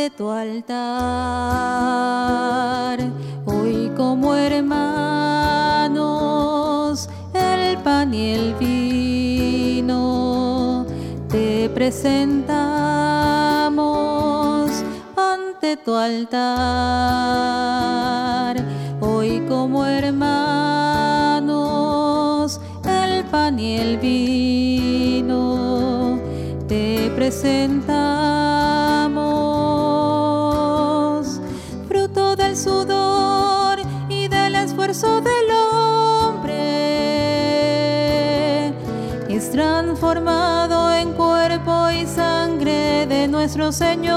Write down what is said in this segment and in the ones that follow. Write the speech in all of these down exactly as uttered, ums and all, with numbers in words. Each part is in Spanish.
ante tu altar. Hoy como hermanos, el pan y el vino te presentamos ante tu altar. Hoy como hermanos, el pan y el vino te presentamos. Fruto del sudor y del esfuerzo del hombre, es transformado en cuerpo y sangre de nuestro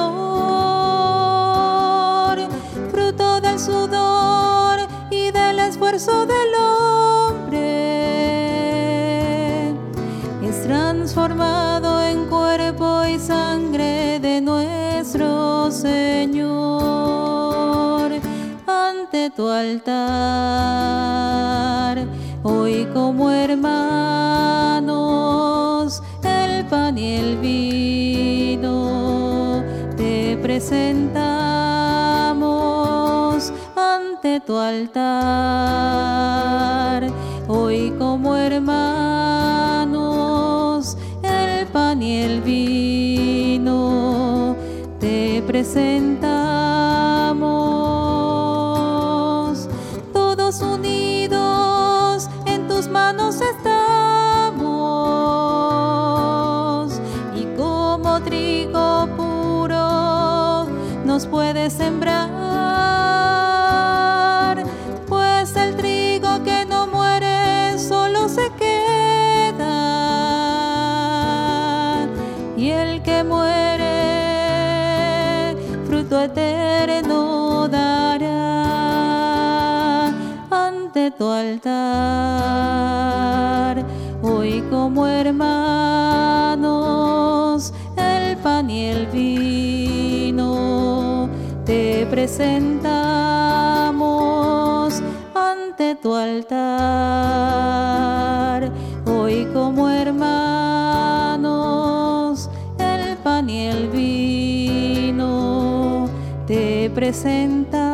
Señor. Fruto del sudor y del esfuerzo del hombre, es transformado en cuerpo y sangre de nuestro Señor. Ante tu altar, hoy como hermanos, el pan y el vino te presentamos ante tu altar. Hoy como hermanos, el pan y el vino te presentamos. Todos unidos en tus manos estamos, y como trigo puro nos puedes sembrar, pues el trigo que no muere solo se queda, y el que muere fruto eterno dará. Ante tu altar, hoy como hermanos, el pan y el vino te presentamos ante tu altar. Hoy como hermanos, el pan y el vino te presentamos